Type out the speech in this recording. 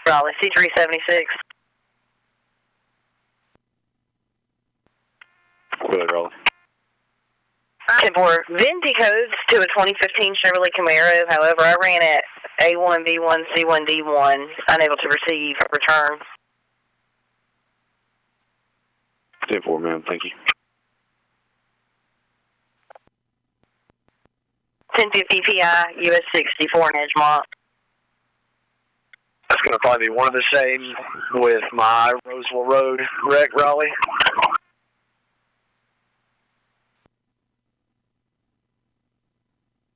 Raleigh, C376. Go ahead, Raleigh. 10-4. VIN decodes to a 2015 Chevrolet Camaro. However, I ran at A1B1C1D1, unable to receive a return. 10-4, ma'am. Thank you. 1050 PI, US 64 in Edgemont. That's going to probably be one of the same with my Roseville Road wreck, Raleigh.